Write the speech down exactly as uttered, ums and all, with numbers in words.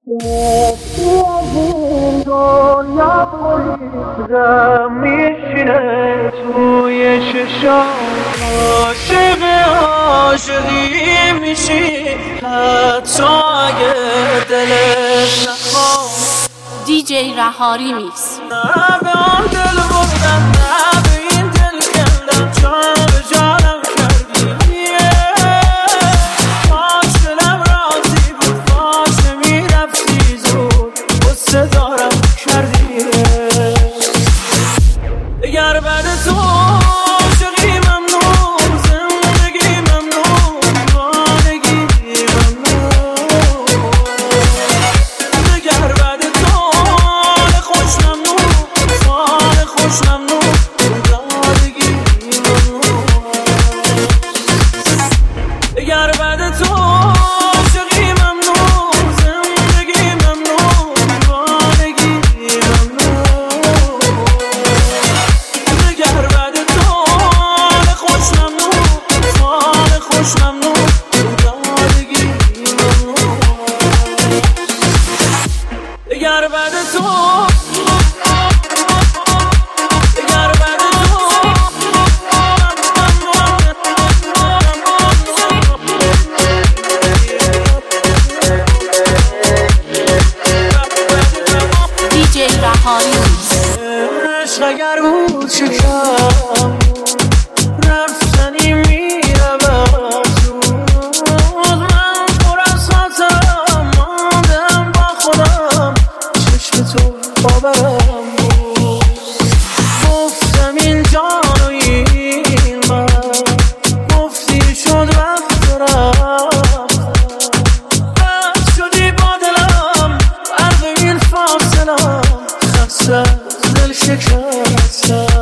تو از این دنیا برید غم میشینه توی چشام عاشق عاشقی میشی حتی اگه دلت نخواد. دی جی رهاری میکس. نه به آن دل بردم، نه به این دل کندم، جان به جانم کردی. کاش دلم راضی بود، کاش نمیرفتی زود، غصه دارم کردی. اگر بعد تو عاشقی ممنون، زندگی ممنون، دیوانگی ممنون. اگر بعد تو حال خوش ممنون، حال خوش ممنون، دادگی ممنون. اگر بعد تو عاشقی ممنون، زندگی ممنون، دیوانگی ممنون. اگر بعد تو حال خوش ممنون، حال خوش ممنون، دادگی ممنون. اگر بعد تو اگر بعد تو دی جی رهاری میکس. عشق اگر بود شکم رفتنی میرم زود. من پر از خاطرم ماندم با خودم، چشم تو باورم بود. گفتم این جان و این من، گفتی شد رفت و رفت. رفت شدی با دلم، عرض این فاصلم، خسته دل شکستم.